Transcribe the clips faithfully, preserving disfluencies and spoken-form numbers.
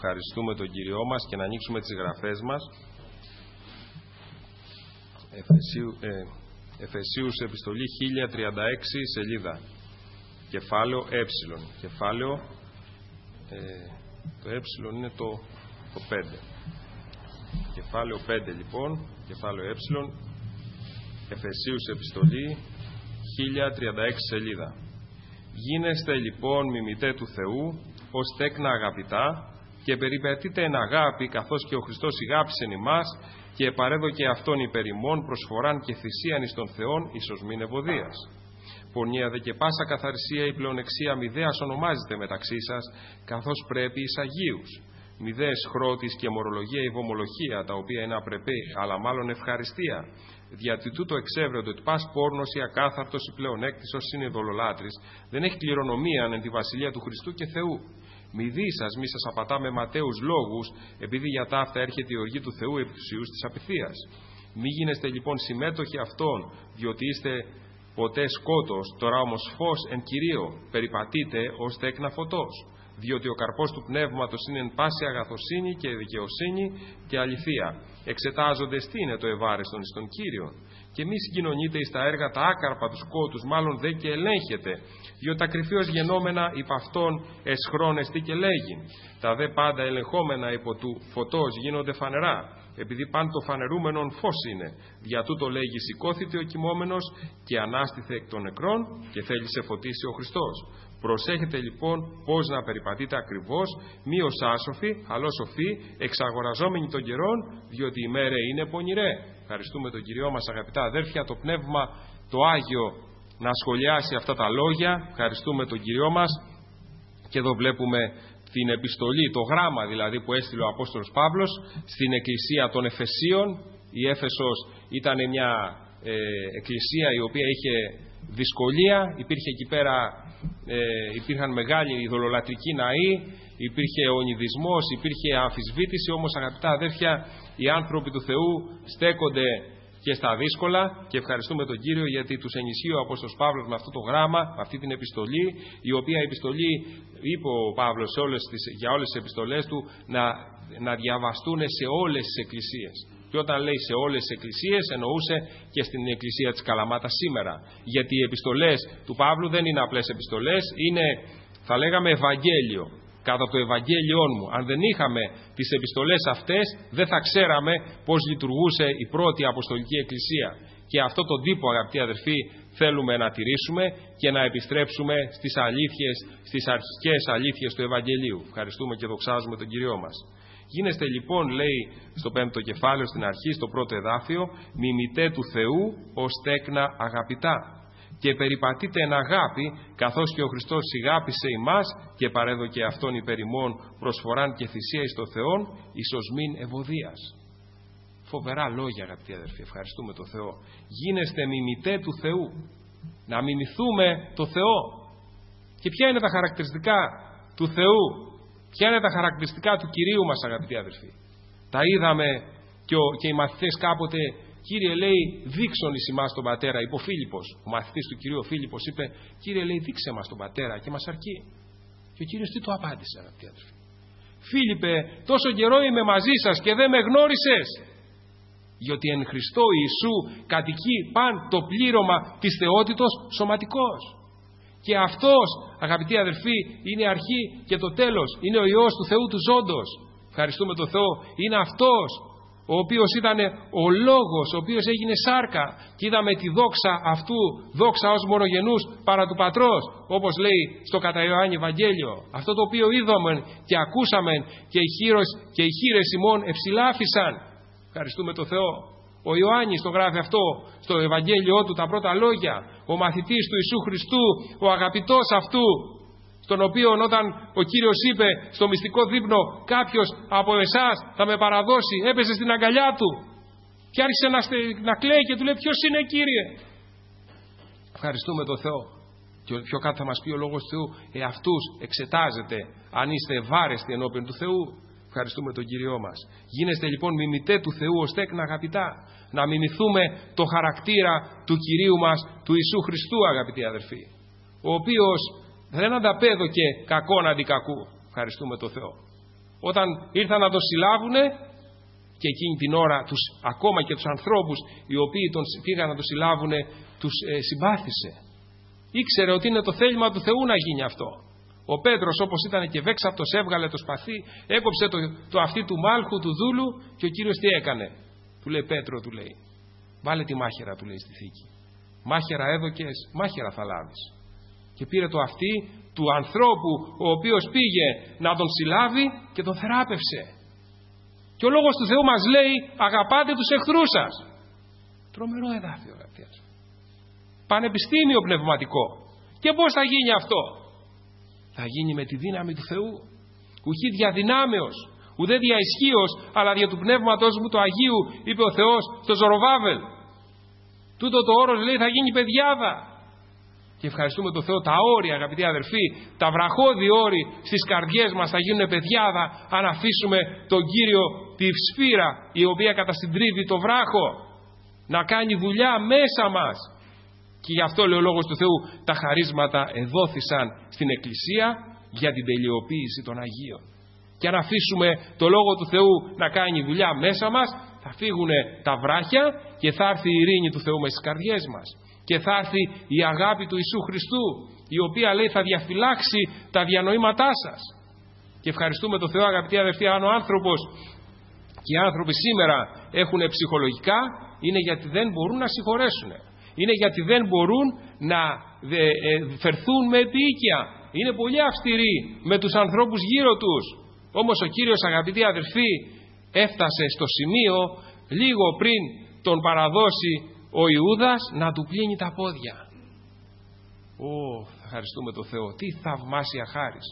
Ευχαριστούμε τον Κύριό μας και να ανοίξουμε τις γραφές μας. Εφεσίου, ε, Εφεσίους επιστολή χίλια τριάντα έξι σελίδα. Κεφάλαιο Ε. Κεφάλαιο ε, το Ε είναι το, το πέντε. Κεφάλαιο πέντε λοιπόν. Κεφάλαιο Ε. Εφεσίους επιστολή χίλια τριάντα έξι σελίδα. Γίνεστε λοιπόν μιμητέ του Θεού ως τέκνα αγαπητά και περιπετείτε εν αγάπη, καθώς και ο Χριστός ηγάπησεν ημάς και επαρέδωκε αυτόν υπερ ημών προσφοράν και θυσίαν εις τον Θεόν εις οσμήν ευωδίας. Πονία δε και πάσα καθαρισία η πλεονεξία μηδέας ονομάζεται μεταξύ σας, καθώς πρέπει εις Αγίους. Μηδέες χρώτης και μορολογία η βομολογία, τα οποία είναι απρεπή, αλλά μάλλον ευχαριστία. Διότι τούτο εξέβρεται ότι πας πόρνος ή ακάθαρτος ή πλεονέκτης είναι δολολάτρης, δεν έχει κληρονομία εν τη βασιλεία του Χριστού και Θεού. Μη δι σας, μη σας απατά με ματαίους λόγους, επειδή για ταύτα έρχεται η οργή του Θεού επί τους ιούς της απειθίας. Μη γίνεστε λοιπόν συμμέτοχοι αυτών, διότι είστε ποτέ σκότος, τώρα όμως φως εν Κυρίω, περιπατείτε ως τέκνα φωτός. Διότι ο καρπός του πνεύματος είναι εν πάση αγαθοσύνη και δικαιοσύνη και αληθεία. Εξετάζοντες τι είναι το ευάρεστον εις τον Κύριον. Και μη συγκοινωνείτε εις τα έργα τα άκαρπα του σκότους, μάλλον δε και ελέγχετε. Διότι τα κρυφίως γενόμενα υπ' αυτών εσχρόνες τι και λέγειν. Τα δε πάντα ελεγχόμενα υπό του φωτός γίνονται φανερά. Επειδή πάντο το φανερούμενον φως είναι. Δια τούτο λέγει σηκώθητε ο κοιμόμενος και ανάστηθε εκ των νεκρών και θέλει σε φωτίσει ο Χριστός. Προσέχετε λοιπόν πώς να περιπατείτε ακριβώς, μη ως άσοφοι, αλλά σοφοί, εξαγοραζόμενοι των καιρών, διότι η μέρα είναι πονηρέ. Ευχαριστούμε τον Κυριό μας, αγαπητά αδέρφια, το Πνεύμα, το Άγιο, να σχολιάσει αυτά τα λόγια. Ευχαριστούμε τον Κυριό μας. Και εδώ βλέπουμε την επιστολή, το γράμμα δηλαδή που έστειλε ο Απόστολος Παύλος στην εκκλησία των Εφεσίων. Η Έφεσος ήταν μια ε, εκκλησία η οποία είχε δυσκολία, υπήρχε εκεί πέρα, ε, υπήρχαν μεγάλοι ειδωλολατρικοί ναοί, υπήρχε ονειδισμός, υπήρχε αμφισβήτηση, όμως αγαπητά αδέρφια, οι άνθρωποι του Θεού στέκονται και στα δύσκολα και ευχαριστούμε τον Κύριο γιατί τους ενισχύει ο Απόστολος Παύλος με αυτό το γράμμα, με αυτή την επιστολή, η οποία επιστολή είπε ο Παύλος σε όλες τις, για όλες τις επιστολές του να, να διαβαστούν σε όλες τις εκκλησίες. Και όταν λέει σε όλες τις εκκλησίες εννοούσε και στην εκκλησία της Καλαμάτας σήμερα. Γιατί οι επιστολές του Παύλου δεν είναι απλές επιστολές, είναι θα λέγαμε Ευαγγέλιο. Κατά το Ευαγγέλιόν μου. Αν δεν είχαμε τις επιστολές αυτές, δεν θα ξέραμε πώς λειτουργούσε η πρώτη Αποστολική Εκκλησία. Και αυτό τον τύπο, αγαπητοί αδερφοί, θέλουμε να τηρήσουμε και να επιστρέψουμε στις αλήθειες, στις αρχικές αλήθειες του Ευαγγελίου. Ευχαριστούμε και δοξάζουμε τον Κυριό μας. Γίνεστε λοιπόν, λέει στο πέμπτο κεφάλαιο στην αρχή, στο πρώτο εδάφιο, μιμητέ του Θεού ως τέκνα αγαπητά. Και περιπατείτε εν αγάπη, καθώς και ο Χριστός ηγάπησε ημάς και παρέδωκε αυτόν υπερ ημών προσφοράν και θυσία εις το Θεόν, εις οσμήν ευωδίας. Φοβερά λόγια, αγαπητοί αδερφοί, ευχαριστούμε τον Θεό. Γίνεστε μιμητέ του Θεού. Να μιμηθούμε το Θεό. Και ποια είναι τα χαρακτηριστικά του Θεού, ποια είναι τα χαρακτηριστικά του Κυρίου μας, αγαπητοί αδερφοί. Τα είδαμε και, ο, και οι μαθητές κάποτε. Κύριε, λέει, δείξον εις ημάς τον Πατέρα, είπε ο Φίλιππος. Ο μαθητής του Κυρίου Φίλιππος είπε, Κύριε, λέει, δείξε μας τον Πατέρα και μας αρκεί. Και ο Κύριος τι του απάντησε, αγαπητοί αδερφοί. Φίλιππε, τόσο καιρό είμαι μαζί σας και δεν με γνώρισες. Διότι εν Χριστώ Ιησού κατοικεί παν το πλήρωμα της θεότητος σωματικός. Και αυτός, αγαπητοί αδερφοί, είναι η αρχή και το τέλος. Είναι ο Υιός του Θεού του ζώντος. Ευχαριστούμε τον Θεό. Είναι αυτός ο οποίος ήταν ο Λόγος, ο οποίος έγινε σάρκα και είδαμε τη δόξα αυτού, δόξα ως μονογενούς παρά του Πατρός, όπως λέει στο κατά Ιωάννη Ευαγγέλιο. Αυτό το οποίο είδαμε και ακούσαμε και οι, χείρος, και οι χείρες ημών ευσυλάφισαν. Ευχαριστούμε τον Θεό. Ο Ιωάννης το γράφει αυτό στο Ευαγγέλιό του, τα πρώτα λόγια. Ο μαθητής του Ιησού Χριστού, ο αγαπητός αυτού, τον οποίο όταν ο Κύριος είπε στο μυστικό δείπνο κάποιος από εσάς θα με παραδώσει, έπεσε στην αγκαλιά του και άρχισε να, στε, να κλαίει και του λέει ποιος είναι, Κύριε. Ευχαριστούμε τον Θεό. Και πιο κάτω θα μας πει ο Λόγος του Θεού, εαυτούς εξετάζετε αν είστε ευάρεστοι ενώπιον του Θεού. Ευχαριστούμε τον Κύριό μας. Γίνεστε λοιπόν μιμητέ του Θεού ως τέκνα αγαπητά. Να μιμηθούμε το χαρακτήρα του Κυρίου μας, του Ιησού Χριστού, αγαπητοί αδερφοί, ο οποίος δεν ανταπέδωκε κακόν αντί κακού. Ευχαριστούμε τον Θεό. Όταν ήρθαν να τον συλλάβουνε, και εκείνη την ώρα τους, ακόμα και τους ανθρώπους οι οποίοι τον πήγαν να τον συλλάβουνε, τους ε, συμπάθησε. Ήξερε ότι είναι το θέλημα του Θεού να γίνει αυτό. Ο Πέτρος, όπως ήταν και βέξαπτος, έβγαλε το σπαθί, έκοψε το, το αυτί του μάλχου, του δούλου, και ο Κύριος τι έκανε? Του λέει, Πέτρο, του λέει, βάλε τη μάχαιρα, του λέει, στη θήκη. Μάχαιρα έδωκες, μάχαιρα θα λάβεις. Και πήρε το αυτί του ανθρώπου ο οποίος πήγε να τον συλλάβει και τον θεράπευσε. Και ο λόγος του Θεού μας λέει, αγαπάτε τους εχθρούς σας. Τρομερό εδάφιο, αγαπητοί. Πανεπιστήμιο πνευματικό. Και πώς θα γίνει αυτό? Θα γίνει με τη δύναμη του Θεού. Ουχή διαδυνάμεως, ουδέ δια ισχύος, αλλά δια του πνεύματος μου το Αγίου, είπε ο Θεός στο Ζωροβάβελ. Τούτο το όρος, λέει, θα γίνει παιδιάδα. Και ευχαριστούμε τον Θεό, τα όρια, αγαπητοί αδερφοί, τα βραχώδη όροι στις καρδιές μας θα γίνουν παιδιάδα αν αφήσουμε τον Κύριο, τη σφύρα η οποία κατασυντρίβει το βράχο, να κάνει δουλειά μέσα μας. Και γι' αυτό λέει ο Λόγος του Θεού, τα χαρίσματα εδόθησαν στην Εκκλησία για την τελειοποίηση των Αγίων. Και αν αφήσουμε το Λόγο του Θεού να κάνει δουλειά μέσα μας, θα φύγουν τα βράχια και θα έρθει η ειρήνη του Θεού μέσα στις καρδιές μας. Και θα έρθει η αγάπη του Ιησού Χριστού, η οποία, λέει, θα διαφυλάξει τα διανοήματά σας. Και ευχαριστούμε τον Θεό, αγαπητοί αδερφοί, αν ο άνθρωπος και οι άνθρωποι σήμερα έχουν ψυχολογικά, είναι γιατί δεν μπορούν να συγχωρέσουν. Είναι γιατί δεν μπορούν να φερθούν με επίοικια. Είναι πολύ αυστηροί με τους ανθρώπους γύρω τους. Όμως ο Κύριος, αγαπητοί αδερφοί, έφτασε στο σημείο λίγο πριν τον παραδώσει ο Ιούδας να του πλύνει τα πόδια. Ω, ευχαριστούμε τον Θεό. Τι θαυμάσια χάρις.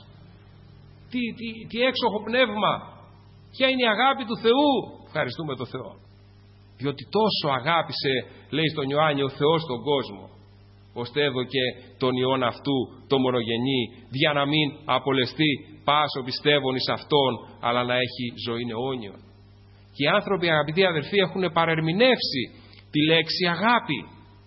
Τι, τι, τι έξοχο πνεύμα. Ποια είναι η αγάπη του Θεού. Ευχαριστούμε τον Θεό. Διότι τόσο αγάπησε, λέει στον Ιωάννη, ο Θεός τον κόσμο, ώστε έδωκε τον Υιόν αυτού το μονογενή, για να μην απολεστεί πάσο πιστεύων εις αυτόν, αλλά να έχει ζωήν αιώνιον. Και οι άνθρωποι, αγαπητοί αδερφοί, έχουν παρερμηνεύσει τη λέξη αγάπη.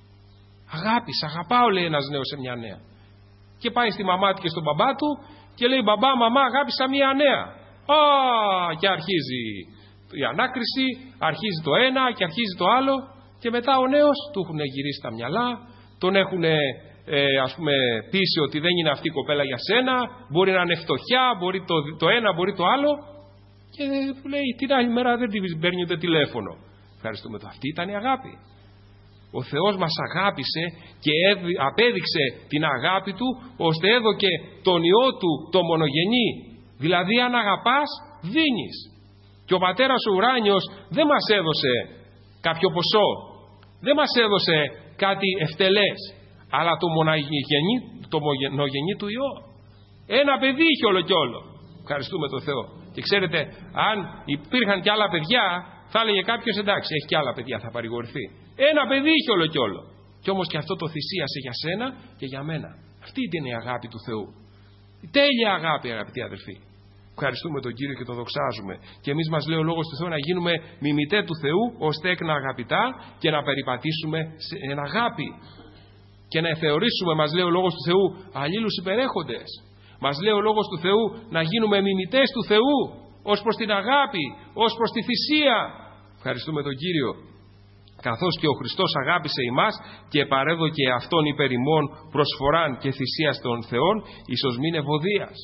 Αγάπη, σ' αγαπάω, λέει ένας νέος σε μια νέα. Και πάει στη μαμά του και στον μπαμπά του και λέει, μπαμπά, μαμά, αγάπησα μια νέα. Α, και αρχίζει η ανάκριση, αρχίζει το ένα και αρχίζει το άλλο, και μετά ο νέος του έχουν γυρίσει τα μυαλά, τον έχουν ε, ας πούμε πείσει ότι δεν είναι αυτή η κοπέλα για σένα, μπορεί να είναι φτωχιά, μπορεί το, το ένα, μπορεί το άλλο, και λέει την άλλη μέρα δεν την παίρνει ούτε τηλέφωνο. Ευχαριστούμε το. Αυτή ήταν η αγάπη. Ο Θεός μας αγάπησε και απέδειξε την αγάπη Του, ώστε έδωκε τον Υιό Του το μονογενή. Δηλαδή αν αγαπάς, δίνεις. Και ο Πατέρας ο ουράνιος δεν μας έδωσε κάποιο ποσό, δεν μας έδωσε κάτι ευτελές, αλλά το μονογενή, το μονογενή του Υιό. Ένα παιδί είχε όλο κι όλο. Ευχαριστούμε τον Θεό. Και ξέρετε, αν υπήρχαν κι άλλα παιδιά, θα έλεγε κάποιος, εντάξει, έχει κι άλλα παιδιά, θα παρηγορηθεί. Ένα παιδί είχε όλο κι όλο. Κι όμως και αυτό το θυσίασε για σένα και για μένα. Αυτή ήταν η αγάπη του Θεού. Η τέλεια αγάπη, αγαπητοί αδελφοί. Ευχαριστούμε τον Κύριο και τον δοξάζουμε. Και εμείς, μας λέει ο Λόγος του Θεού, να γίνουμε μιμητέ του Θεού, ώστε έκνα αγαπητά και να περιπατήσουμε εν αγάπη. Και να θεωρήσουμε, μας λέει ο Λόγος του Θεού, αλλήλους υπερέχοντες. Μας λέει ο Λόγος του Θεού να γίνουμε μιμητές του Θεού, ως προς την αγάπη, ως προς τη θυσία. Ευχαριστούμε τον Κύριο. Καθώς και ο Χριστός αγάπησε ημάς και παρέδωκε αυτόν υπερ ημών προσφοράν και θυσία των Θεών, ίσως μην ευωδίας.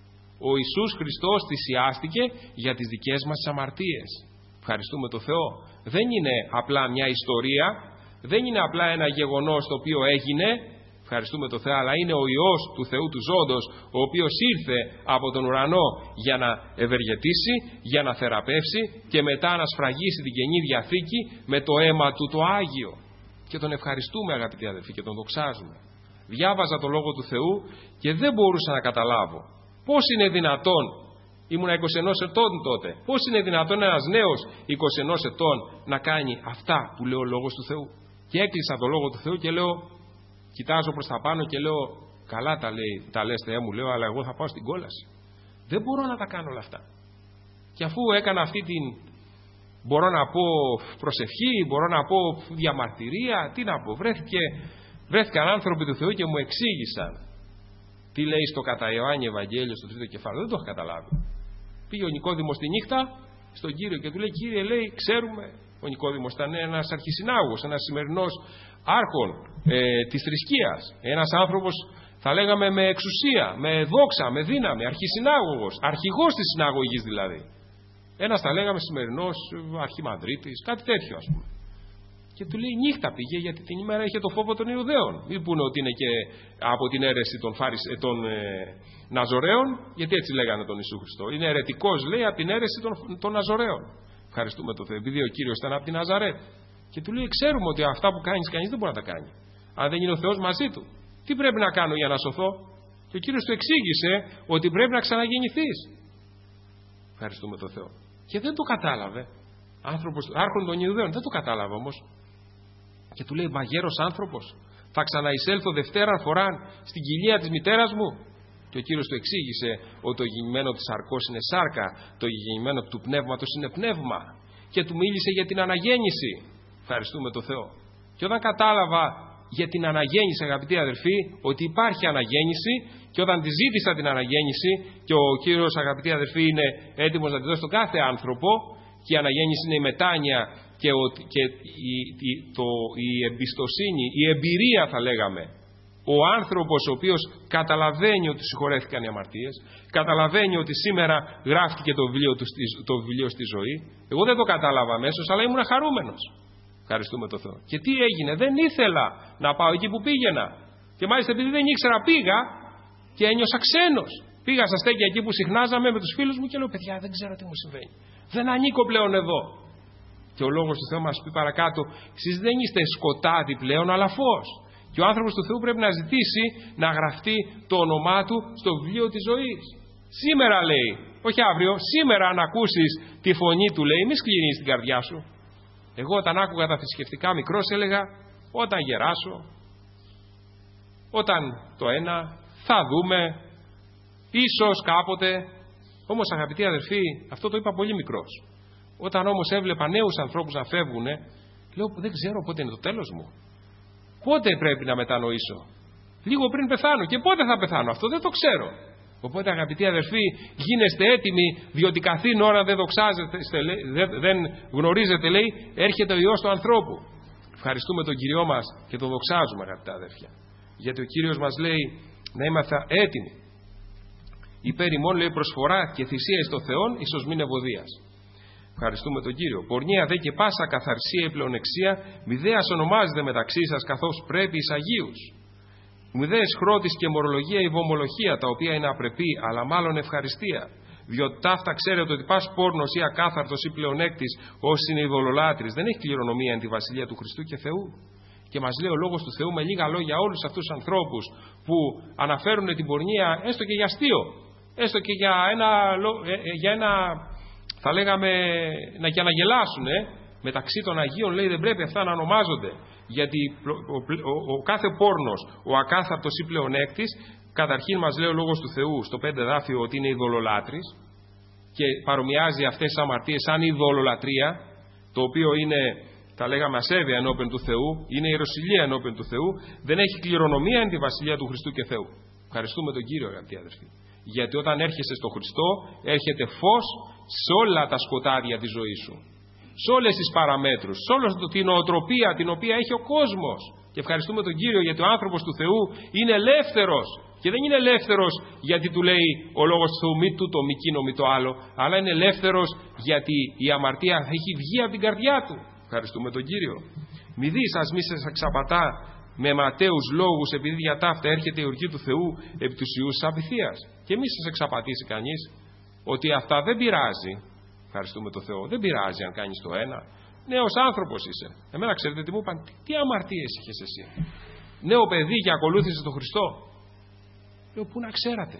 Ο Ιησούς Χριστός θυσιάστηκε για τις δικές μας αμαρτίες. Ευχαριστούμε τον Θεό. Δεν είναι απλά μια ιστορία, δεν είναι απλά ένα γεγονός το οποίο έγινε, ευχαριστούμε τον Θεό, αλλά είναι ο Υιός του Θεού του ζώντος, ο οποίος ήρθε από τον ουρανό για να ευεργετήσει, για να θεραπεύσει και μετά να σφραγίσει την Καινή Διαθήκη με το αίμα του το Άγιο. Και τον ευχαριστούμε, αγαπητοί αδελφοί, και τον δοξάζουμε. Διάβαζα το Λόγο του Θεού και δεν μπορούσα να καταλάβω πώς είναι δυνατόν, ήμουνα είκοσι ένα ετών τότε, πώς είναι δυνατόν ένας νέος είκοσι ένα ετών να κάνει αυτά που λέει ο Λόγος του Θεού. Και έκλεισα το Λόγο του Θεού και λέω, κοιτάζω προς τα πάνω και λέω, καλά τα, λέει, τα λες Θεέ μου, λέω, αλλά εγώ θα πάω στην κόλαση. Δεν μπορώ να τα κάνω όλα αυτά. Και αφού έκανα αυτή την, μπορώ να πω προσευχή, μπορώ να πω διαμαρτυρία, τι να πω, βρέθηκε, βρέθηκαν άνθρωποι του Θεού και μου εξήγησαν τι λέει στο κατά Ιωάννη Ευαγγέλιο στο τρίτο κεφάλαιο. Δεν το έχω καταλάβει. Πήγε ο Νικόδημος τη νύχτα στον Κύριο και του λέει: Κύριε, λέει, ξέρουμε. Ο Νικόδημος ήταν ένας αρχισυνάγωγος, ένας σημερινός άρχον ε, της θρησκείας. Ένας άνθρωπος, θα λέγαμε, με εξουσία, με δόξα, με δύναμη, αρχισυνάγωγος, αρχηγός της συναγωγής δηλαδή. Ένας, θα λέγαμε, σημερινός αρχιμανδρίτης, κάτι τέτοιο ας πούμε. Και του λέει: νύχτα πήγε, γιατί την ημέρα είχε το φόβο των Ιουδαίων. Μην πούνε ότι είναι και από την αίρεση των, Φάρις, των ε, Ναζωραίων, γιατί έτσι λέγανε τον Ιησού Χριστό. Είναι αιρετικός, λέει, από την αίρεση των, των Ναζωραίων. Ευχαριστούμε τον Θεό, επειδή ο Κύριος ήταν από την Ναζαρέτ. Και του λέει: ξέρουμε ότι αυτά που κάνεις, κανείς δεν μπορεί να τα κάνει. Αν δεν είναι ο Θεός μαζί του, τι πρέπει να κάνω για να σωθώ? Και ο Κύριος του εξήγησε ότι πρέπει να ξαναγεννηθείς. Ευχαριστούμε τον Θεό. Και δεν το κατάλαβε. Άνθρωπος, άρχον των Ιουδαίων, δεν το κατάλαβε όμως. Και του λέει: μαγέρος άνθρωπος, θα ξαναεισέλθω δευτέρα φορά στην κοιλία της μητέρας μου? Και ο Κύριος του εξήγησε ότι το γεννημένο της σαρκός είναι σάρκα, το γεννημένο του πνεύματος είναι πνεύμα. Και του μίλησε για την αναγέννηση. Ευχαριστούμε τον Θεό. Και όταν κατάλαβα για την αναγέννηση, αγαπητοί αδερφοί, ότι υπάρχει αναγέννηση, και όταν τη ζήτησα την αναγέννηση, και ο Κύριος, αγαπητοί αδερφοί, είναι έτοιμος να τη δώσει στον κάθε άνθρωπο, και η αναγέννηση είναι η μετάνοια και, ο, και η, η, το, η εμπιστοσύνη, η εμπειρία, θα λέγαμε. Ο άνθρωπος ο οποίος καταλαβαίνει ότι συγχωρέθηκαν οι αμαρτίες, καταλαβαίνει ότι σήμερα γράφτηκε το βιβλίο, του, το βιβλίο στη ζωή. Εγώ δεν το κατάλαβα αμέσως, αλλά ήμουν χαρούμενος. Ευχαριστούμε τον Θεό. Και τι έγινε? Δεν ήθελα να πάω εκεί που πήγαινα. Και μάλιστα επειδή δεν ήξερα, πήγα και ένιωσα ξένος. Πήγα στα στέκια εκεί που συχνάζαμε με τους φίλους μου και λέω: παιδιά, δεν ξέρω τι μου συμβαίνει. Δεν ανήκω πλέον εδώ. Και ο λόγος του Θεού μας πει παρακάτω: εσείς δεν είστε σκοτάδι πλέον, αλλά φως. Και ο άνθρωπος του Θεού πρέπει να ζητήσει να γραφτεί το όνομά του στο βιβλίο της ζωής. Σήμερα, λέει, όχι αύριο, σήμερα αν ακούσεις τη φωνή του, λέει, μη σκληρύνεις την καρδιά σου. Εγώ όταν άκουγα τα θρησκευτικά μικρός έλεγα: όταν γεράσω, όταν το ένα, θα δούμε, ίσως κάποτε. Όμως, αγαπητοί αδερφοί, αυτό το είπα πολύ μικρός. Όταν όμως έβλεπα νέους ανθρώπους να φεύγουν, λέω: δεν ξέρω πότε είναι το τέλος μου. Πότε πρέπει να μετανοήσω? Λίγο πριν πεθάνω. Και πότε θα πεθάνω? Αυτό δεν το ξέρω. Οπότε, αγαπητοί αδερφοί, γίνεστε έτοιμοι, διότι καθήν ώρα δεν δοξάζετε, δεν, δεν γνωρίζετε, λέει, έρχεται ο Υιός του ανθρώπου. Ευχαριστούμε τον Κυριό μας και τον δοξάζουμε, αγαπητά αδερφιά. Γιατί ο Κύριος μας λέει να είμαστε έτοιμοι. Υπέρ ημών, λέει, προσφορά και θυσία εις το Θεόν, ίσως μην ευωδίας. Ευχαριστούμε τον Κύριο. Πορνεία δε και πάσα καθαρσία ή πλεονεξία, μηδέας ονομάζεται μεταξύ σας, καθώς πρέπει εις Αγίους. Μηδέας χρώτης και μορολογία ή βομολογία, τα οποία είναι απρεπή, αλλά μάλλον ευχαριστία. Διότι ταύτα ξέρετε ότι πας πόρνος ή ακάθαρτος ή πλεονέκτης, όσοι είναι ειδωλολάτρης, δεν έχει κληρονομία εν τη βασιλεία του Χριστού και Θεού. Και μας λέει ο λόγος του Θεού με λίγα λόγια όλους αυτούς τους ανθρώπους που αναφέρουν την πορνεία έστω και για αστείο, έστω και για ένα, για ένα θα λέγαμε, να και να γελάσουν. Ε. Μεταξύ των Αγίων, λέει, δεν πρέπει αυτά να ονομάζονται. Γιατί ο, ο, ο, ο κάθε πόρνος, ο ακάθαρτος ή πλεονέκτης, καταρχήν μας λέει ο λόγος του Θεού στο πέντε δάφιο ότι είναι ειδωλολάτρης και παρομοιάζει αυτές τις αμαρτίες σαν ειδωλολατρία, το οποίο είναι, θα λέγαμε, ασέβεια ενώπιον του Θεού, είναι ιεροσυλία ενώπιον του Θεού, δεν έχει κληρονομία εν τη βασιλεία του Χριστού και Θεού. Ευχαριστούμε τον Κύριο, αγαπητοί αδερφοί. Γιατί όταν έρχεσαι στο Χριστό, έρχεται φως σε όλα τα σκοτάδια της ζωής σου. Σε όλες τις παραμέτρους, σε όλη την νοοτροπία την οποία έχει ο κόσμος. Και ευχαριστούμε τον Κύριο γιατί ο άνθρωπος του Θεού είναι ελεύθερος. Και δεν είναι ελεύθερος γιατί του λέει ο λόγος του Θεού μη τούτο, μη κείνο, μη το άλλο. Αλλά είναι ελεύθερος γιατί η αμαρτία θα έχει βγει από την καρδιά του. Ευχαριστούμε τον Κύριο. Μη δεις ας μη σε εξαπατά με ματαίους λόγους, επειδή για ταύτα έρχεται η οργή του Θεού επί τους ιούς της απειθίας. Και μη σας εξαπατήσει κανείς ότι αυτά δεν πειράζει. Ευχαριστούμε τον Θεό. Δεν πειράζει αν κάνεις το ένα. Νέος άνθρωπος είσαι. Εμένα ξέρετε τι μου είπαν? Τι αμαρτίες είχες εσύ? Νέο παιδί και ακολούθησε τον Χριστό. Λέω, πού να ξέρατε?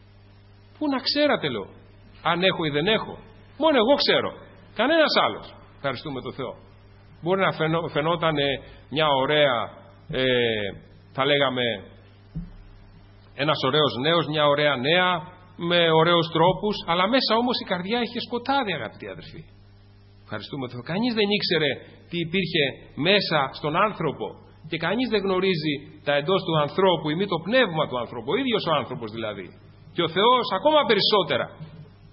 Πού να ξέρατε, λέω, αν έχω ή δεν έχω? Μόνο εγώ ξέρω. Κανένας άλλος. Ευχαριστούμε τον Θεό. Μπορεί να φαινό, φαινόταν μια ωραία, ε, θα λέγαμε, ένας ωραίος νέος, μια ωραία νέα, με ωραίους τρόπους, αλλά μέσα όμως η καρδιά είχε σκοτάδι, αγαπητοί αδερφοί. Ευχαριστούμε τον Θεό. Κανείς δεν ήξερε τι υπήρχε μέσα στον άνθρωπο και κανείς δεν γνωρίζει τα εντός του ανθρώπου ή μη το πνεύμα του ανθρώπου, ο ίδιος ο άνθρωπος δηλαδή. Και ο Θεός ακόμα περισσότερα.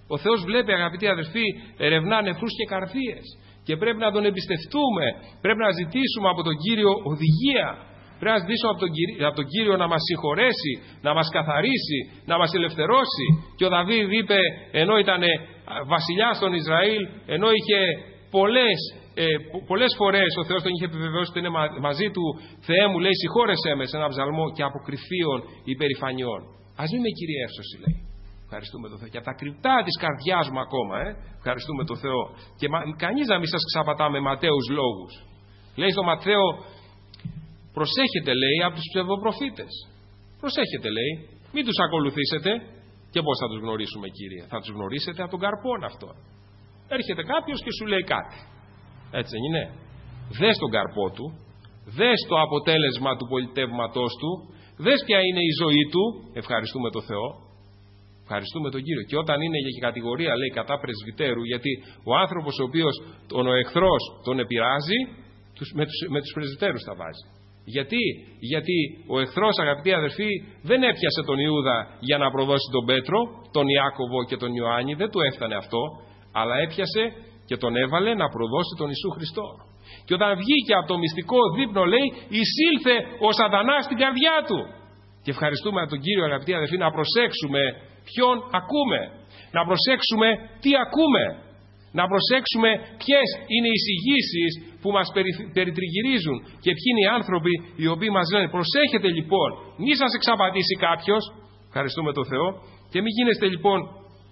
Ο Θεός βλέπει, αγαπητοί αδερφοί, ερευνά νεφρούς και καρδίες. Και πρέπει να τον εμπιστευτούμε. Πρέπει να ζητήσουμε από τον Κύριο οδηγία. Πρέπει να ζητήσουμε από τον, Κύριο, από τον Κύριο να μας συγχωρέσει, να μας καθαρίσει, να μας ελευθερώσει. Και ο Δαβίδ είπε, ενώ ήταν βασιλιάς στον Ισραήλ, ενώ είχε πολλές, ε, πολλές φορές ο Θεός τον είχε επιβεβαιώσει ότι είναι μαζί του, Θεέ μου, λέει, συγχώρεσέ με, σε ένα ψαλμό, και αποκρυφίων υπερηφανιών. Ας μην με κυριεύσωση, λέει. Ευχαριστούμε τον Θεό. Και από τα κρυπτά της καρδιάς μου ακόμα, ε, ευχαριστούμε τον Θεό. Και μα, κανείς να μην σας ξαπατά με ματαίους λόγους. Λέει στο Ματθαίο, προσέχετε, λέει, από τους ψευδοπροφήτες. Προσέχετε, λέει, μην τους ακολουθήσετε. Και πώς θα τους γνωρίσουμε, Κύριε? Θα τους γνωρίσετε από τον καρπόν αυτό. Έρχεται κάποιος και σου λέει κάτι. Έτσι δεν είναι? Δες τον καρπό του, δες το αποτέλεσμα του πολιτεύματός του, δες ποια είναι η ζωή του. Ευχαριστούμε τον Θεό. Ευχαριστούμε τον Κύριο. Και όταν είναι για κατηγορία, λέει, κατά πρεσβυτέρου, γιατί ο άνθρωπος ο οποίος τον ο εχθρός τον επηρεάζει, τους, με, τους, με τους πρεσβυτέρους τα βάζει. Γιατί? Γιατί ο εχθρός, αγαπητοί αδερφοί, δεν έπιασε τον Ιούδα για να προδώσει τον Πέτρο, τον Ιάκωβο και τον Ιωάννη, δεν του έφτανε αυτό, αλλά έπιασε και τον έβαλε να προδώσει τον Ιησού Χριστό. Και όταν βγήκε από το μυστικό δείπνο, λέει, εισήλθε ο Σατανάς στην καρδιά του. Και ευχαριστούμε τον Κύριο, αγαπητοί αδερφοί, να προσέξουμε ποιον ακούμε. Να προσέξουμε τι ακούμε. Να προσέξουμε ποιες είναι οι εισηγήσεις που μας περι, περιτριγυρίζουν και ποιοι είναι οι άνθρωποι οι οποίοι μας λένε. Προσέχετε λοιπόν, μη σας εξαπατήσει κάποιος. Ευχαριστούμε τον Θεό. Και μην γίνεστε λοιπόν,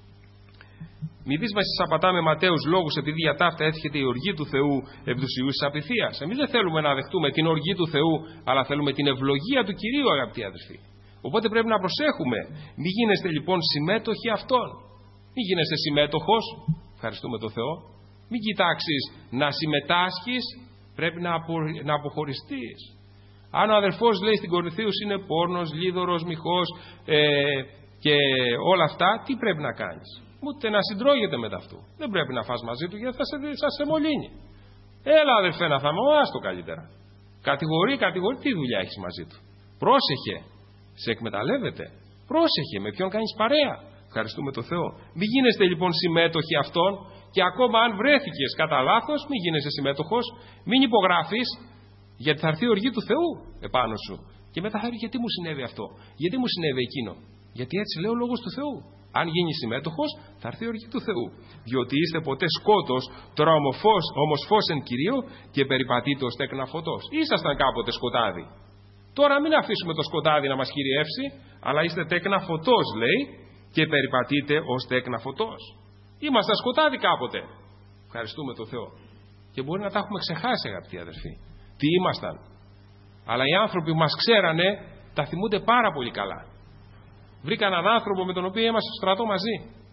μη δεις μας εξαπατά με ματαίους λόγους, επειδή για ταύτα έτυχεται η οργή του Θεού επί του Ιού της απειθίας. Εμείς δεν θέλουμε να δεχτούμε την οργή του Θεού, αλλά θέλουμε την ευλογία του Κυρίου, αγαπητοί αδελφοί. Οπότε πρέπει να προσέχουμε. Μην γίνεστε λοιπόν συμμέτοχοι αυτών. Μην γίνεστε συμμέτοχος. Ευχαριστούμε τον Θεό. Μην κοιτάξεις να συμμετάσχεις, πρέπει να, απο, να αποχωριστείς. Αν ο αδερφός, λέει, στην Κορινθίους είναι πόρνος, λίδωρος, μοιχός ε, και όλα αυτά, τι πρέπει να κάνεις? Ούτε να συντρώγεται μετά αυτού. Δεν πρέπει να φας μαζί του, γιατί θα σε, θα σε μολύνει. Έλα, αδερφέ, να θα το καλύτερα. Κατηγορεί, κατηγορεί, τι δουλειά έχεις μαζί του? Πρόσεχε, σε εκμεταλλεύεται. Πρόσεχε με ποιον κάνεις παρέα. Ευχαριστούμε τον Θεό. Μην γίνεστε λοιπόν συμμέτοχοι αυτών, και ακόμα αν βρέθηκες κατά λάθος, μην γίνεσαι συμμέτοχος, μην υπογράφεις, γιατί θα έρθει η οργή του Θεού επάνω σου. Και μετά θα πει, γιατί μου συνέβη αυτό, γιατί μου συνέβη εκείνο? Γιατί έτσι λέει ο λόγος του Θεού. Αν γίνει συμμέτοχος, θα έρθει η οργή του Θεού. Διότι είστε ποτέ σκότος, τώρα ομοφός, όμως φως εν Κυρίω, και περιπατείτε ως τέκνα φωτός. Ήσασταν κάποτε σκοτάδι. Τώρα μην αφήσουμε το σκοτάδι να μας κυριεύσει, αλλά είστε τέκνα φωτός, λέει, και περιπατείτε ως τέκνα φωτός. Είμαστε σκοτάδι κάποτε. Ευχαριστούμε τον Θεό. Και μπορεί να τα έχουμε ξεχάσει, αγαπητοί αδερφοί, τι ήμασταν. Αλλά οι άνθρωποι που μας ξέρανε τα θυμούνται πάρα πολύ καλά. Βρήκα έναν άνθρωπο με τον οποίο είμαστε στο στρατό μαζί.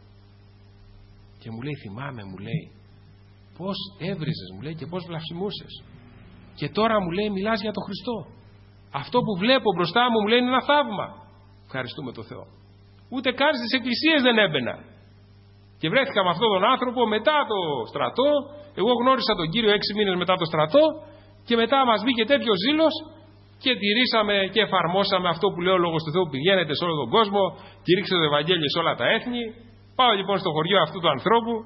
Και μου λέει, θυμάμαι, μου λέει, πώς έβριζες, μου λέει, και πώς βλασιμούσες. Και τώρα, μου λέει, μιλάς για τον Χριστό. Αυτό που βλέπω μπροστά μου, μου λέει, είναι ένα θαύμα. Ευχαριστούμε τον Θεό. Ούτε καν στις εκκλησίες δεν έμπαινα. Και βρέθηκα με αυτόν τον άνθρωπο μετά το στρατό. Εγώ γνώρισα τον Κύριο έξι μήνες μετά το στρατό. Και μετά μας βγήκε τέτοιο ζήλος και τηρήσαμε και εφαρμόσαμε αυτό που λέει ο Λόγος του Θεού. Πηγαίνετε σε όλο τον κόσμο, κηρύξτε το Ευαγγέλιο σε όλα τα έθνη. Πάω λοιπόν στο χωριό αυτού του ανθρώπου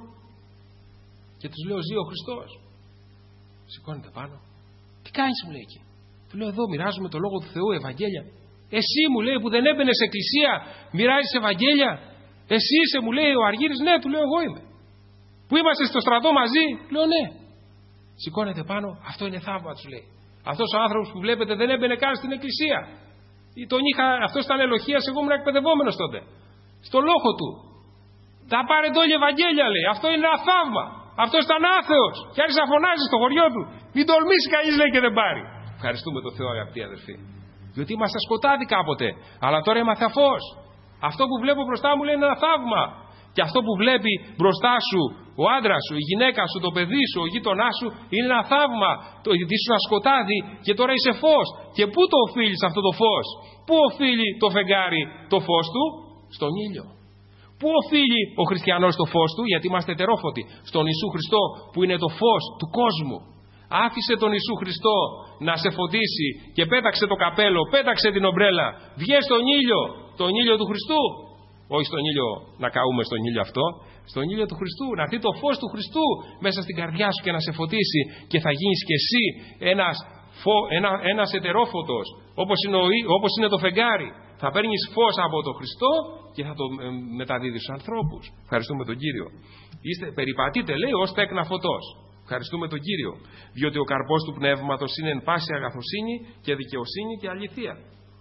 και τους λέω, ζει ο Χριστός. Σηκώνεται πάνω. Τι κάνεις, μου λέει εκεί? Του λέω, εδώ μοιράζουμε το Λόγο του Θεού, Ευαγγέλια. Εσύ, μου λέει, που δεν έμπαινε σε εκκλησία, μοιράζεις Ευαγγέλια? Εσύ είσαι, μου λέει, ο Αργύρης? Ναι, του λέω, εγώ είμαι. Που είμαστε στο στρατό μαζί? Λέω, ναι. Σηκώνεται πάνω, αυτό είναι θαύμα, του λέει. Αυτός ο άνθρωπος που βλέπετε δεν έμπαινε καν στην εκκλησία. Τον είχα, αυτός ήταν ελοχίας, εγώ ήμουν εκπαιδευόμενος τότε. Στο λόγο του. Τα πάρετε όλοι Ευαγγέλια, λέει. Αυτό είναι ένα θαύμα. Αυτός ήταν άθεος. Και άρχισε να φωνάζει στο χωριό του. Μην τολμήσει κανείς, λέει, και δεν πάρει. Ευχαριστούμε τον Θεό, αγαπητοί αδερφοί. Διότι είμαστε σκοτάδι κάποτε. Αλλά τώρα είμαστε φως. Αυτό που βλέπω μπροστά μου, λέει, είναι ένα θαύμα. Και αυτό που βλέπει μπροστά σου ο άντρας σου, η γυναίκα σου, το παιδί σου, ο γείτονάς σου, είναι ένα θαύμα. Το γιατί σου ένα σκοτάδι και τώρα είσαι φως. Και πού το οφείλεις αυτό το φως? Πού οφείλει το φεγγάρι το φως του? Στον ήλιο. Πού οφείλει ο χριστιανός το φως του? Γιατί είμαστε ετερόφωτοι. Στον Ιησού Χριστό που είναι το φως του κόσμου. Άφησε τον Ιησού Χριστό να σε φωτίσει και πέταξε το καπέλο, πέταξε την ομπρέλα. Βγες στον ήλιο, τον ήλιο του Χριστού. Όχι στον ήλιο να καούμε στον ήλιο αυτό, στον ήλιο του Χριστού. Να έρθει το φως του Χριστού μέσα στην καρδιά σου και να σε φωτίσει και θα γίνεις και εσύ ένας, φω, ένα, ένας ετερόφωτος, όπως είναι, ο, όπως είναι το φεγγάρι. Θα παίρνεις φως από τον Χριστό και θα το μεταδίδεις στους ανθρώπους. Ευχαριστούμε τον Κύριο. Είστε, περιπατείτε, λέει, ως τέκνα φωτός. Ευχαριστούμε τον Κύριο. Διότι ο καρπός του πνεύματος είναι εν πάση αγαθοσύνη και δικαιοσύνη και αληθεία.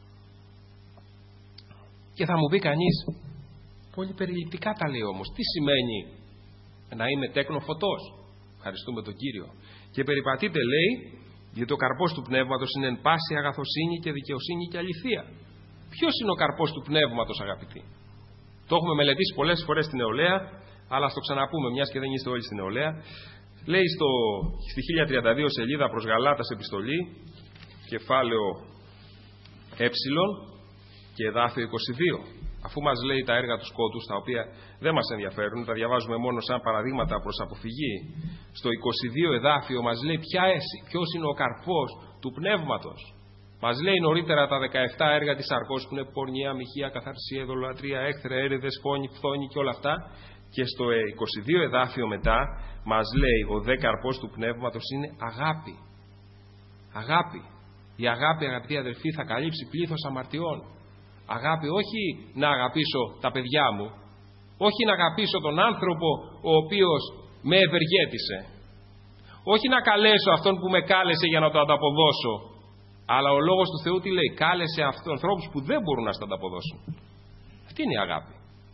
Και θα μου πει κανείς, πολύ περιληπτικά τα λέει όμως, τι σημαίνει να είμαι τέκνο φωτός? Ευχαριστούμε τον Κύριο. Και περιπατείτε, λέει, διότι ο καρπός του πνεύματος είναι εν πάση αγαθοσύνη και δικαιοσύνη και αληθεία. Ποιος είναι ο καρπός του πνεύματος, αγαπητοί? Το έχουμε μελετήσει πολλές φορές στην νεολαία, αλλά ας το ξαναπούμε, μιας και δεν είστε όλοι στην νεολαία. Λέει στο, στη χίλια τριάντα δύο σελίδα προς Γαλάτας επιστολή, κεφάλαιο ε και εδάφιο είκοσι δύο. Αφού μας λέει τα έργα του σκότους, τα οποία δεν μας ενδιαφέρουν, τα διαβάζουμε μόνο σαν παραδείγματα προς αποφυγή, στο είκοσι δύο εδάφιο μας λέει ποια έσει, ποιος είναι ο καρπός του πνεύματος. Μας λέει νωρίτερα τα δεκαεπτά έργα της σαρκός που είναι πορνεία, μοιχεία, καθαρσία, ειδωλατρία, έχθρα, έρηδες, φόνη, φθόνη και όλα αυτά. Και στο είκοσι δύο εδάφιο μετά μας λέει ο δε καρπός του πνεύματος είναι αγάπη. Αγάπη. Η αγάπη, αγαπητοί αδελφοί, θα καλύψει πλήθος αμαρτιών. Αγάπη, όχι να αγαπήσω τα παιδιά μου, όχι να αγαπήσω τον άνθρωπο ο οποίος με ευεργέτησε, όχι να καλέσω αυτόν που με κάλεσε για να το ανταποδώσω, αλλά ο Λόγος του Θεού τι λέει? Κάλεσε αυτούς ανθρώπους που δεν μπορούν να στο ανταποδώσουν. Αυτή είναι η αγάπη.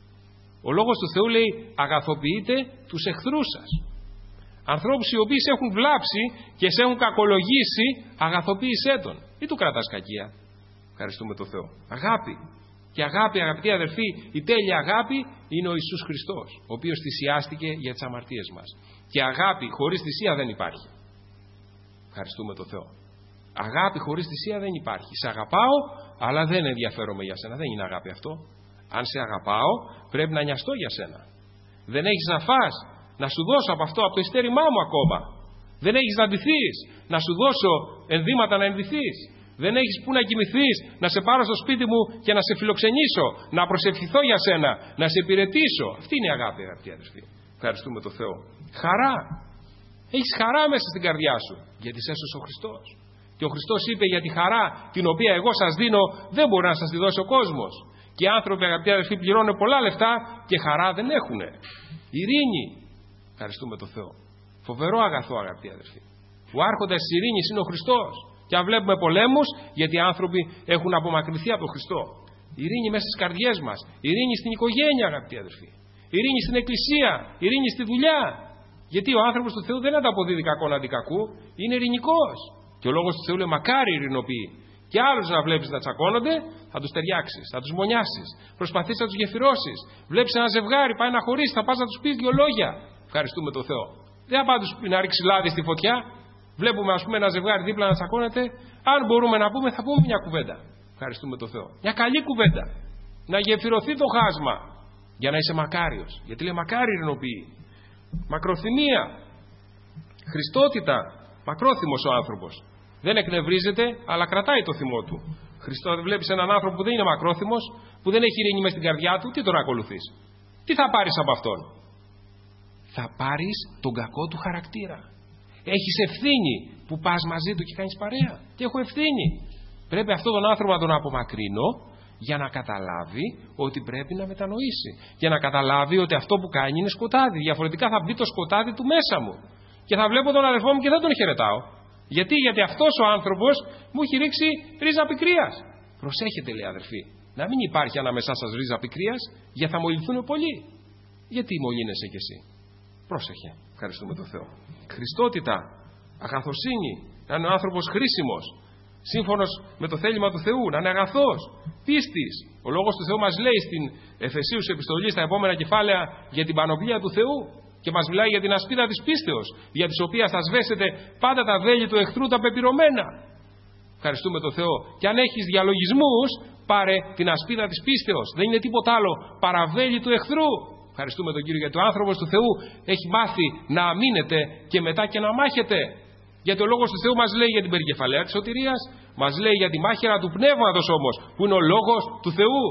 Ο Λόγος του Θεού λέει αγαθοποιείτε τους εχθρούς σας. Ανθρώπους οι οποίοι σε έχουν βλάψει και σε έχουν κακολογήσει, αγαθοποίησέ τον. Ή του κρατάς κακία. Ευχαριστούμε τον Θεό. Αγάπη. Και αγάπη, αγαπητοί αδελφοί, η τέλεια αγάπη είναι ο Ιησούς Χριστός, ο οποίος θυσιάστηκε για τις αμαρτίες μας. Και αγάπη χωρίς θυσία δεν υπάρχει. Ευχαριστούμε τον Θεό. Αγάπη χωρίς θυσία δεν υπάρχει. Σε αγαπάω, αλλά δεν ενδιαφέρομαι για σένα. Δεν είναι αγάπη αυτό. Αν σε αγαπάω, πρέπει να νοιαστώ για σένα. Δεν έχεις να φας, να σου δώσω από αυτό, από το ειστέρημά μου ακόμα. Δεν έχεις να ντυθείς, να σου δώσω ενδύματα να ενδυθείς. Δεν έχεις που να κοιμηθείς, να σε πάρω στο σπίτι μου και να σε φιλοξενήσω, να προσευχηθώ για σένα, να σε υπηρετήσω. Αυτή είναι η αγάπη, αγαπητοί αδελφοί. Ευχαριστούμε τον Θεό. Χαρά. Έχεις χαρά μέσα στην καρδιά σου, γιατί σε έσωσε ο Χριστός. Και ο Χριστός είπε για τη χαρά την οποία εγώ σας δίνω, δεν μπορεί να σας τη δώσει ο κόσμος. Και οι άνθρωποι, αγαπητοί αδελφοί, πληρώνουν πολλά λεφτά και χαρά δεν έχουν. Ειρήνη. Ευχαριστούμε τον Θεό. Φοβερό αγαθό, αγαπητοί αδελφοί. Ο άρχοντας της ειρήνης είναι ο Χριστός. Και αν βλέπουμε πολέμους, γιατί οι άνθρωποι έχουν απομακρυνθεί από τον Χριστό. Ειρήνη μέσα στις καρδιές μας. Ειρήνη στην οικογένεια, αγαπητοί αδελφοί. Ειρήνη στην εκκλησία. Ειρήνη στη δουλειά. Γιατί ο άνθρωπος του Θεού δεν ανταποδίδει κακόν αντί κακού. Είναι ειρηνικός. Και ο Λόγος του Θεού λέει μακάρι ειρηνοποιεί. Και άλλους να βλέπεις να τσακώνονται, θα τους ταιριάξεις, θα τους μονιάσεις. Προσπαθείς να τους γεφυρώσεις. Βλέπεις ένα ζευγάρι, πάει να χωρίσει, θα πας να τους πεις δύο λόγια. Ευχαριστούμε τον Θεό. Δεν θα πάντως να ρίξει λάδι στη φωτιά. Βλέπουμε, ας πούμε, ένα ζευγάρι δίπλα να τσακώνεται. Αν μπορούμε να πούμε, θα πούμε μια κουβέντα. Ευχαριστούμε τον Θεό. Μια καλή κουβέντα. Να γεφυρωθεί το χάσμα. Για να είσαι μακάριος. Γιατί λέει μακάρι ειρηνοποιεί. Μακροθυμία. Χριστότητα. Μακρόθυμος ο άνθρωπος. Δεν εκνευρίζεται, αλλά κρατάει το θυμό του. Χριστό, βλέπεις έναν άνθρωπο που δεν είναι μακρόθυμος, που δεν έχει ειρήνη μες στην καρδιά του, τι τον ακολουθείς? Τι θα πάρεις από αυτόν? Θα πάρεις τον κακό του χαρακτήρα. Έχεις ευθύνη που πας μαζί του και κάνεις παρέα. Και έχω ευθύνη. Πρέπει αυτόν τον άνθρωπο να τον απομακρύνω για να καταλάβει ότι πρέπει να μετανοήσει. Για να καταλάβει ότι αυτό που κάνει είναι σκοτάδι. Διαφορετικά θα μπει το σκοτάδι του μέσα μου. Και θα βλέπω τον αδερφό μου και δεν τον χαιρετάω. Γιατί, γιατί αυτός ο άνθρωπος μου έχει ρίξει ρίζα πικρίας. Προσέχετε, λέει αδερφοί, να μην υπάρχει ανάμεσά σας ρίζα πικρίας, γιατί θα μολυνθούν πολλοί. Γιατί μολύνεσαι κι εσύ? Πρόσεχε. Ευχαριστούμε τον Θεό. Χριστότητα, αγαθοσύνη, να είναι ο άνθρωπος χρήσιμος, σύμφωνος με το θέλημα του Θεού, να είναι αγαθός, πίστης. Ο Λόγος του Θεού μας λέει στην Εφεσίους επιστολή, στα επόμενα κεφάλαια, για την πανοπλία του Θεού. Και μας μιλάει για την ασπίδα της πίστεως, για τις οποίες θα σβέσετε πάντα τα βέλη του εχθρού τα πεπειρωμένα. Ευχαριστούμε τον Θεό. Και αν έχεις διαλογισμούς, πάρε την ασπίδα της πίστεως. Δεν είναι τίποτα άλλο παρά βέλη του εχθρού. Ευχαριστούμε τον Κύριο, γιατί ο άνθρωπος του Θεού έχει μάθει να αμήνεται και μετά και να μάχεται. Γιατί ο Λόγος του Θεού μας λέει για την περικεφαλαία της σωτηρίας, μας λέει για τη μάχαιρα του πνεύματος όμως, που είναι ο Λόγος του Θεού.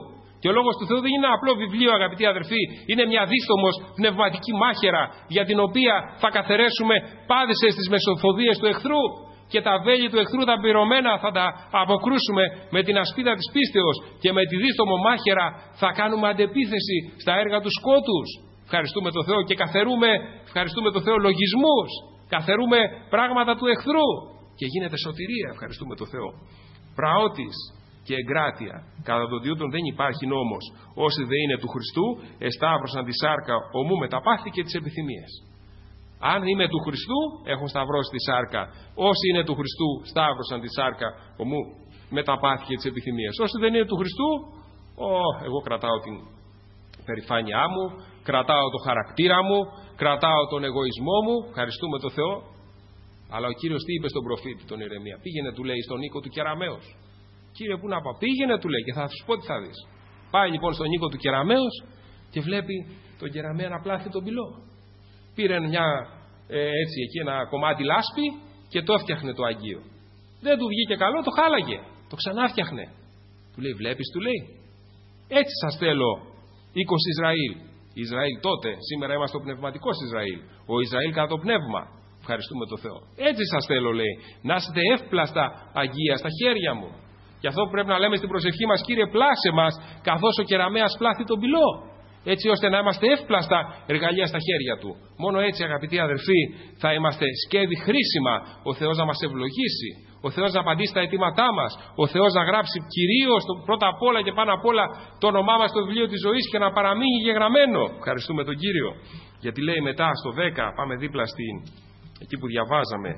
Και ο Λόγος του Θεού δεν είναι ένα απλό βιβλίο, αγαπητοί αδερφοί. Είναι μια δίστομος πνευματική μάχαιρα για την οποία θα καθαρέσουμε πάδισες στις μεσοφοδίες του εχθρού. Και τα βέλη του εχθρού τα πυρωμένα θα τα αποκρούσουμε με την ασπίδα της πίστεως. Και με τη δίστομο μάχαιρα θα κάνουμε αντεπίθεση στα έργα του σκότους. Ευχαριστούμε τον Θεό και καθαρούμε, ευχαριστούμε τον Θεό, λογισμούς. Καθαρούμε πράγματα του εχθρού. Και γίνεται σωτηρία, ευχαριστούμε τον Θεό. Πραότης και εγκράτεια. Κατά τον διούτον δεν υπάρχει νόμος. Όσοι δεν είναι του Χριστού, εσταύρωσαν τη σάρκα ομού με τα πάθη και τις επιθυμίες. Αν είμαι του Χριστού, έχουν σταυρώσει τη σάρκα. Όσοι είναι του Χριστού, σταύρωσαν τη σάρκα ομού με τα πάθη και τις επιθυμίες. Όσοι δεν είναι του Χριστού, ο, εγώ κρατάω την περηφάνειά μου, κρατάω το χαρακτήρα μου, κρατάω τον εγωισμό μου. Ευχαριστούμε τον Θεό. Αλλά ο Κύριος τι είπε στον προφήτη τον Ηρεμία? Πήγαινε, του λέει, στον οίκο του Κεραμέως. Κύριε, πού να πάω? Πήγαινε, του λέει, και θα σου πω τι θα δεις. Πάει λοιπόν στον οίκο του Κεραμέως και βλέπει τον Κεραμέα να πλάθει τον πυλό. Πήρε μια, ε, έτσι, εκεί ένα κομμάτι λάσπη και το έφτιαχνε το Αγίο. Δεν του βγήκε καλό, το χάλαγε. Το ξανά φτιαχνε. Του λέει, βλέπεις, του λέει, έτσι σας θέλω, οίκος Ισραήλ. Ισραήλ τότε, σήμερα είμαστε ο πνευματικός Ισραήλ. Ο Ισραήλ κατά το πνεύμα. Ευχαριστούμε τον Θεό. Έτσι σας θέλω, λέει, να είστε εύπλαστα αγία στα χέρια μου. Και αυτό που πρέπει να λέμε στην προσευχή μας, Κύριε, πλάσε μας, καθώς ο κεραμέας πλάθει τον πυλό. Έτσι ώστε να είμαστε εύπλαστα εργαλεία στα χέρια του. Μόνο έτσι, αγαπητοί αδελφοί, θα είμαστε σκεύη χρήσιμα. Ο Θεός να μας ευλογήσει. Ο Θεός να απαντήσει στα αιτήματά μας. Ο Θεός να γράψει κυρίως πρώτα απ' όλα και πάνω απ' όλα το όνομά μας στο βιβλίο της ζωής και να παραμείνει γεγραμμένο. Ευχαριστούμε τον Κύριο. Γιατί λέει μετά στο δέκα, πάμε δίπλα στην, εκεί που διαβάζαμε.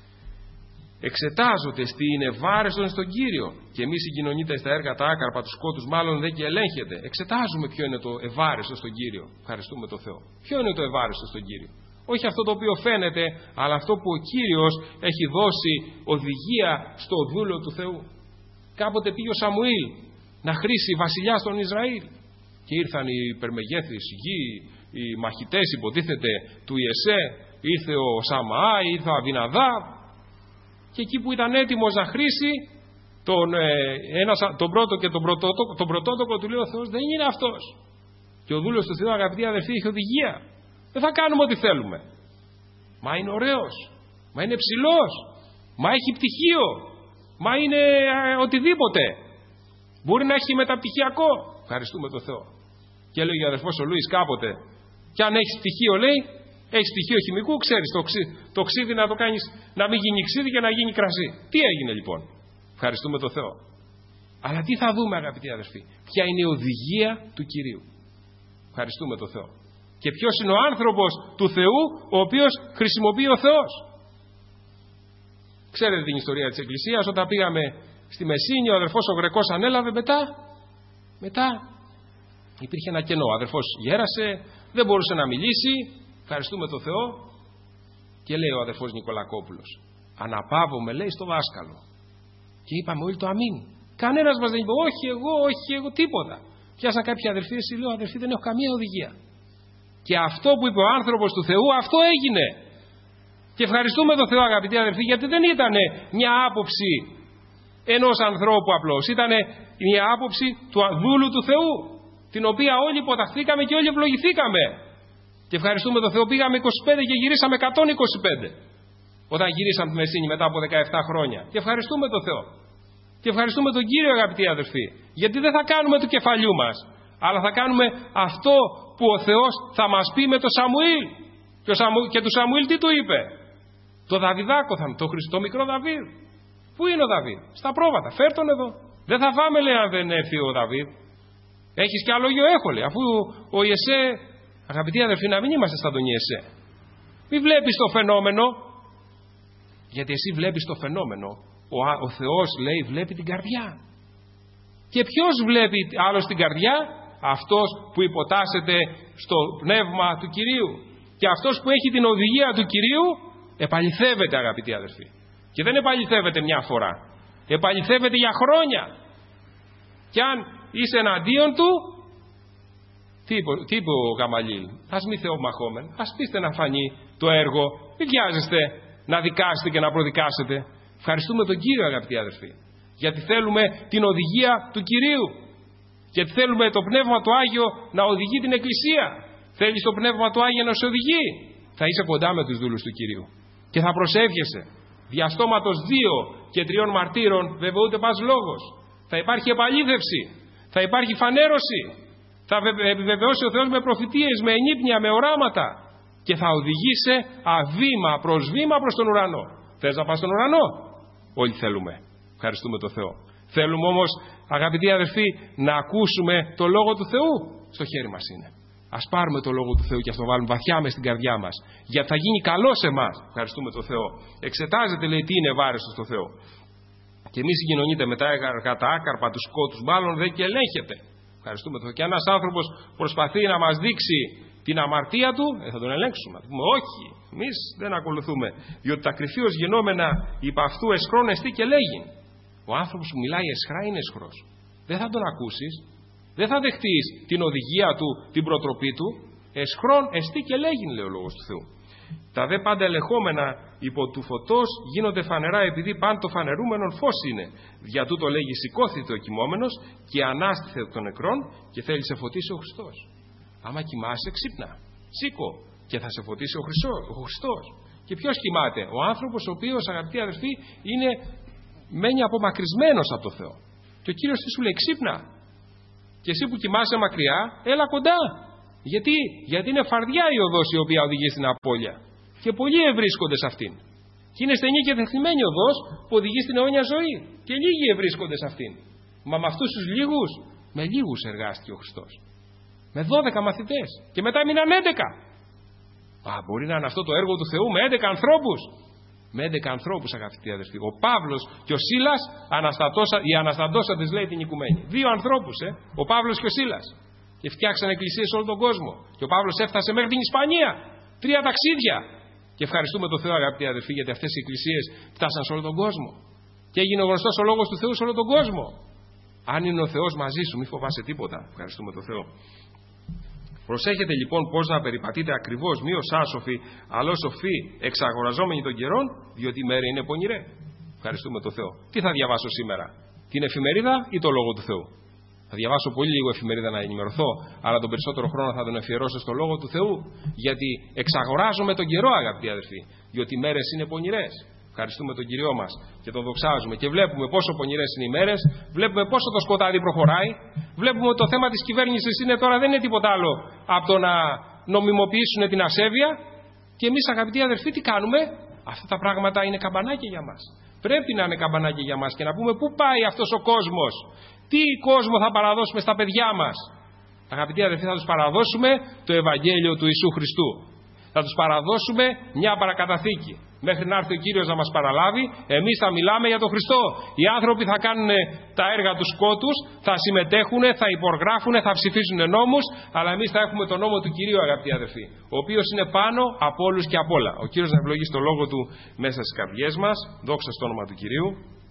Εξετάζονται τι είναι βάρεστον στον Κύριο. Και εμείς συγκοινωνείτε στα έργα τα άκαρπα του σκότους, μάλλον δεν και ελέγχεται. Εξετάζουμε ποιο είναι το ευάρεστο στον Κύριο. Ευχαριστούμε τον Θεό. Ποιο είναι το ευάρεστο στον Κύριο? Όχι αυτό το οποίο φαίνεται, αλλά αυτό που ο Κύριος έχει δώσει οδηγία στο δούλο του Θεού. Κάποτε πήγε ο Σαμουήλ να χρήσει βασιλιά στον Ισραήλ. Και ήρθαν οι υπερμεγέθεις γη, οι μαχητές υποτίθεται του Ιεσέ, ήρθε ο Σαμαά, ήρθε ο Αβιναδάβ. Και εκεί που ήταν έτοιμος να χρήσει τον, ε, ένας, τον πρώτο και τον πρωτότοκο, τον πρωτότοκο του λέει ο Θεός, δεν είναι αυτός. Και ο δούλος του Θεού, αγαπητοί αδελφοί, έχει οδηγία. Δεν θα κάνουμε ό,τι θέλουμε. Μα είναι ωραίος, μα είναι ψηλός, μα έχει πτυχίο, μα είναι ε, οτιδήποτε. Μπορεί να έχει μεταπτυχιακό. Ευχαριστούμε τον Θεό. Και έλεγε ο αδελφός ο Λουίς κάποτε, και αν έχεις πτυχίο, λέει, έχεις πτυχίο χημικού, ξέρεις το, ξύ, το ξύδι να το κάνεις να μην γίνει ξύδι και να γίνει κρασί. Τι έγινε λοιπόν? Ευχαριστούμε τον Θεό. Αλλά τι θα δούμε, αγαπητοί αδελφοί? Ποια είναι η οδηγία του Κυρίου? Ευχαριστούμε τον Θεό. Και ποιος είναι ο άνθρωπος του Θεού ο οποίος χρησιμοποιεί ο Θεός? Ξέρετε την ιστορία της Εκκλησίας? Όταν πήγαμε στη Μεσίνη, ο αδερφός ο Γρεκός ανέλαβε, μετά μετά υπήρχε ένα κενό. Ο αδερφός γέρασε, δεν μπορούσε να μιλήσει. Ευχαριστούμε τον Θεό. Και λέει ο αδερφός Νικολακόπουλος, αναπαύομαι, λέει, στο δάσκαλο. Και είπαμε όλοι το αμήν. Κανένας μας δεν είπε όχι εγώ, όχι εγώ, τίποτα. Πιάσαν κάποιοι αδερφοί, εσύ λέω, αδερφοί, δεν έχω καμία οδηγία. Και αυτό που είπε ο άνθρωπος του Θεού, αυτό έγινε. Και ευχαριστούμε τον Θεό, αγαπητοί αδερφοί, γιατί δεν ήταν μια άποψη ενός ανθρώπου απλώς. Ήταν μια άποψη του δούλου του Θεού, την οποία όλοι υποταχθήκαμε και όλοι ευλογηθήκαμε. Και ευχαριστούμε τον Θεό, πήγαμε είκοσι πέντε και γυρίσαμε εκατόν είκοσι πέντε. Όταν γυρίσαμε τη Μεσίνη μετά από δεκαεπτά χρόνια. Και ευχαριστούμε τον Θεό. Και ευχαριστούμε τον Κύριο, αγαπητοί αδερφοί. Γιατί δεν θα κάνουμε του κεφαλιού μας, αλλά θα κάνουμε αυτό που ο Θεός θα μας πει με το Σαμουήλ. Και, ο Σαμου... και του Σαμουήλ τι του είπε? Το Δαβιδάκο θα το, το μικρό Δαβίδ. Πού είναι ο Δαβίδ? Στα πρόβατα. Φέρ τον εδώ. Δεν θα φάμε, λέει, αν δεν έρθει ο Δαβίδ. Έχεις κι άλλο γιο? Έχω, λέει. Αφού ο Ιεσέ, αγαπητοί αδερφοί, να μην είμαστε σαν τον Ιεσέ. Μην βλέπεις το φαινόμενο, γιατί εσύ βλέπεις το φαινόμενο. Ο, ο Θεός, λέει, βλέπει την καρδιά. Και ποιος βλέπει άλλο την καρδιά? Αυτός που υποτάσσεται στο πνεύμα του Κυρίου. Και αυτός που έχει την οδηγία του Κυρίου επαληθεύεται, αγαπητοί αδερφοί. Και δεν επαληθεύεται μια φορά. Επαληθεύεται για χρόνια. Και αν είσαι εναντίον του, τι είπε, τι είπε ο Γαμαλήλ? Ας μη θεομαχόμεν, ας πείστε να φανεί το έργο. Μην βιάζεστε να δικάσετε και να προδικάσετε. Ευχαριστούμε τον Κύριο, αγαπητοί αδερφοί, γιατί θέλουμε την οδηγία του Κυρίου. Γιατί θέλουμε το Πνεύμα του Άγιο να οδηγεί την Εκκλησία. Θέλεις το Πνεύμα του Άγιο να σε οδηγεί. Θα είσαι κοντά με τους δούλους του Κυρίου. Και θα προσεύχεσαι. Διαστόματος δύο και τριών μαρτύρων βεβαιούται πας λόγος. Θα υπάρχει επαλήθευση. Θα υπάρχει φανέρωση. Θα επιβεβαιώσει ο Θεός με προφητείες, με ενύπνια, με οράματα. Και θα οδηγήσει αβήμα προς βήμα προς τον ουρανό. Θες να πας στον ουρανό? Όλοι θέλουμε. Ευχαριστούμε τον Θεό. Θέλουμε όμως, αγαπητοί αδερφοί, να ακούσουμε το Λόγο του Θεού. Στο χέρι μας είναι. Ας πάρουμε το Λόγο του Θεού και ας το βάλουμε βαθιά μες στην καρδιά μας. Γιατί θα γίνει καλό σε εμάς. Ευχαριστούμε τον Θεό. Εξετάζεται, λέει, τι είναι ευάρεστο στο Θεό. Και μη συγκοινωνείτε με τα άκαρπα του σκότους, μάλλον δεν και ελέγχεται. Ευχαριστούμε τον Θεό. Και ένας άνθρωπος προσπαθεί να μας δείξει την αμαρτία του, ε, θα τον ελέγξουμε. Θα πούμε όχι, εμείς δεν ακολουθούμε. Διότι τα κρυφίως γινόμενα υπ' αυτού εσχρόν εστί και λέγει. Ο άνθρωπος που μιλάει εσχρά είναι εσχρός. Δεν θα τον ακούσεις. Δεν θα δεχτείς την οδηγία του, την προτροπή του. Εσχρόν εστί και λέγει, λέει ο Λόγος του Θεού. Τα δε πάντα ελεγχόμενα υπό του φωτός γίνονται φανερά, επειδή πάντο το φανερούμενον φως είναι. Για τούτο λέγει σηκώθητε ο κοιμόμενος και ανάστηθε των νεκρών και θέλει σε φωτίσει ο Χριστός. Άμα κοιμάσαι, ξύπνα. Σήκω και θα σε φωτίσει ο Χριστός. Και ποιος κοιμάται? Ο άνθρωπος ο οποίος, αγαπητοί αδερφοί, είναι, μένει απομακρυσμένος από το Θεό. Και ο Κύριος τι σου λέει? Ξύπνα. Και εσύ που κοιμάσαι μακριά, έλα κοντά. Γιατί? Γιατί είναι φαρδιά η οδός η οποία οδηγεί στην απώλεια. Και πολλοί ευρίσκονται σε αυτήν. Και είναι στενή και δεχτημένη οδός που οδηγεί στην αιώνια ζωή. Και λίγοι ευρίσκονται σε αυτήν. Μα με αυτούς τους λίγους, με λίγους εργάστηκε ο Χριστός. Με δώδεκα μαθητές. Και μετά έμειναν έντεκα. Α, μπορεί να είναι αυτό το έργο του Θεού με έντεκα ανθρώπους. Με έντεκα ανθρώπους, αγαπητοί αδερφοί. Ο Παύλος και ο Σίλας, αναστατώσα, οι αναστατώσαντες, λέει, την οικουμένη. Δύο ανθρώπους, ε. Ο Παύλος και ο Σίλας. Και φτιάξαν εκκλησίες σε όλο τον κόσμο. Και ο Παύλος έφτασε μέχρι την Ισπανία. Τρία ταξίδια. Και ευχαριστούμε τον Θεό, αγαπητοί αδερφοί, γιατί αυτές οι εκκλησίες φτάσαν σε όλο τον κόσμο. Και έγινε γνωστός ο λόγος του Θεού σε όλο τον κόσμο. Αν είναι ο Θεός μαζί σου, μη φοβάσαι τίποτα. Ευχαριστούμε τον Θεό. Προσέχετε λοιπόν πώς να περιπατείτε ακριβώς, μη ως άσοφοι, αλλά ως σοφοί, εξαγοραζόμενοι των καιρών, διότι η μέρα είναι πονηρέ. Ευχαριστούμε τον Θεό. Τι θα διαβάσω σήμερα? Την εφημερίδα ή το Λόγο του Θεού? Θα διαβάσω πολύ λίγο εφημερίδα να ενημερωθώ, αλλά τον περισσότερο χρόνο θα τον αφιερώσω στο Λόγο του Θεού, γιατί εξαγοράζομαι τον καιρό, αγαπητοί αδερφοί, διότι οι μέρες είναι πονηρές. Ευχαριστούμε τον Κυριό μας και τον δοξάζουμε και βλέπουμε πόσο πονηρές είναι οι μέρες, βλέπουμε πόσο το σκοτάδι προχωράει, βλέπουμε ότι το θέμα της κυβέρνησης είναι τώρα δεν είναι τίποτα άλλο από το να νομιμοποιήσουν την ασέβεια. Και εμείς, αγαπητοί αδερφοί, τι κάνουμε? Αυτά τα πράγματα είναι καμπανάκια για μας. Πρέπει να είναι καμπανάκια για μας και να πούμε πού πάει αυτός ο κόσμος. Τι κόσμο θα παραδώσουμε στα παιδιά μας? Αγαπητοί αδερφοί, θα τους παραδώσουμε το Ευαγγέλιο του Ιησού Χριστού. Θα τους παραδώσουμε μια παρακαταθήκη. Μέχρι να έρθει ο Κύριος να μας παραλάβει, εμείς θα μιλάμε για τον Χριστό. Οι άνθρωποι θα κάνουν τα έργα του σκότους, θα συμμετέχουν, θα υπογράφουν, θα ψηφίσουν νόμους, αλλά εμείς θα έχουμε τον νόμο του Κυρίου, αγαπητοί αδερφοί, ο οποίος είναι πάνω από όλους και από όλα. Ο Κύριος να ευλογήσει το λόγο του μέσα στις καρδιές μας. Δόξα στο όνομα του Κυρίου.